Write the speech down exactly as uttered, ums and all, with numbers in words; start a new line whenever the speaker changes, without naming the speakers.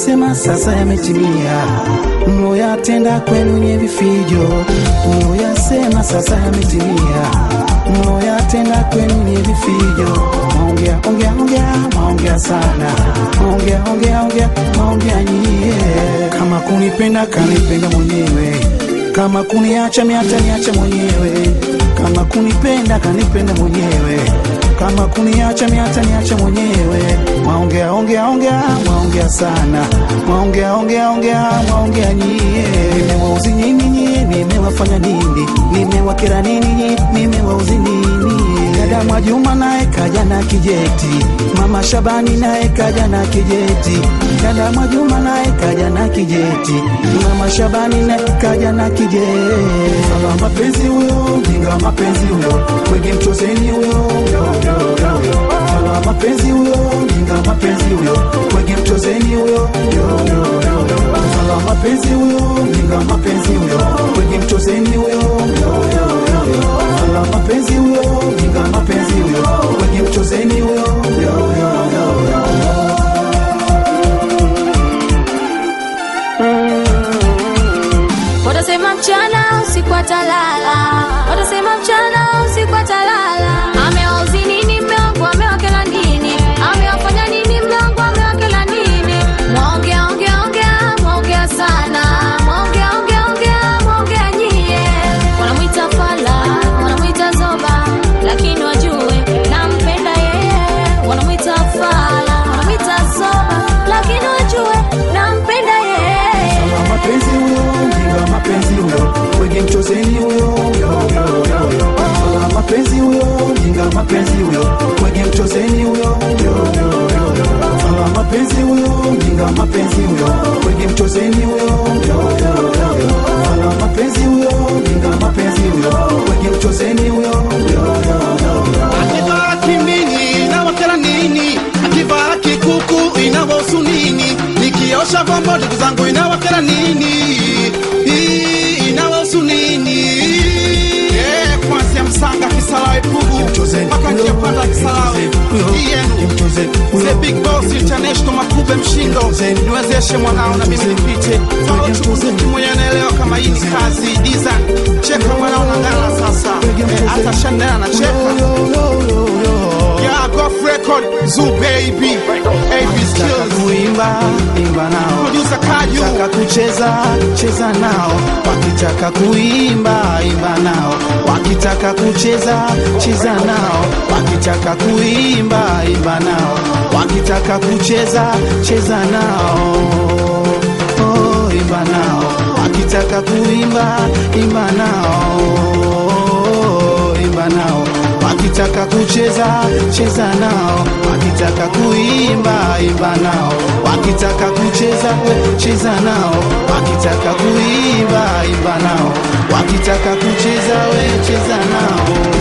Mloyasema sasa yametimia, mloyatenda kwenu nye vifijo. Mloyasema sasa yametimia, mloyatenda kwenu nye vifijo. Maongea, ongea, ongea, maongea sana. Maongea, ongea, ongea, maongea nyie. Kama kunipenda kanipenda mwenyewe, kama kuniacha miacha niacha mwenyewe. Kama kunipenda kanipenda mwenyewe, kama kuniacha miacha niacha mwenyewe. Maongea, ongea, ongea, maongea sana. Maongea, ongea, ongea, maongea nyie. Nimewauzi nini nyie, nimewafanya nini, nimewakera nini, nimewauzi nini. Dada Mwajuma nae kaja na kijeti, Mama Shabani nae kaja na kijeti. Dada Mwajuma nae kaja na kijeti, Mama Shabani nae kaja na kijeti. Sala mapenzi huyo, jinga mapenzi huyo, wege mchozeni huyo. Sala mapenzi huyo, jinga mapenzi huyo, wege mchozeni huyo. Sala mapenzi huyo, jinga mapenzi huyo, wege mchozeni huyo. Sala mapenzi huyo, jinga mapenzi huyo, wege mchozeni huyo.
Watasema mchana usiku atalala, watasema mchana usiku atalala. Amewauzi nini mlango, amewakela nini, amewafanya nini mlango, amewakela nini. Maongea, ongea, ongea, maongea sana. Maongea, ongea, ongea, maongea nyie. Wanamuita fala, wanamuita zoba, lakini wajue nampenda yeye. Wanamuita fala, wanamuita zoba, lakini wajue nampenda yeye.
Sala mapenzi huyo, jinga mapenzi huyo, wege mchozeni huyo. Sala mapenzi huyo, jinga mapenzi huyo, wege mchozeni huyo. Sala mapenzi huyo, jinga mapenzi huyo, wege mchozeni huyo. Sala mapenzi huyo, jinga mapenzi huyo, wege mchozeni huyo.
Akivaa kimini inawakera nini, akivaa kikuku inawahusu nini, nikiosha vyombo ndugu zangu inawakera nini, hii inawahusu nini. Yeah, kwanzia Msanga Kisarawe Pugu mpaka Kiapanda Kisarawe yenu The Big Boss International Makube Mshindo. Niwezeshe mwanao na mimi nipite Falo chukuzuki mwenye naelewa kama hii ni kazi design. Cheka mwanao na ngana sasa, hata Shandana na cheka. Yeah, Goff Record, Zoo Baby, A B Skills.
Kuimba, imba nao.
Producer Kaju.
Wakitaka kucheza, cheza nao. Wakitaka kuimba, imba nao. Wakitaka kucheza, cheza nao. Wakitaka kuimba, imba nao. Wakitaka kucheza, cheza nao. Oh, imba nao. Wakitaka kuimba, imba nao. Oh, imba nao. Wakitaka kucheza, cheza nao. Wakitaka kuimba, imba nao. Wakitaka kucheza, cheza nao. Wakitaka kuimba, imba nao. Wakitaka kucheza, we cheza nao.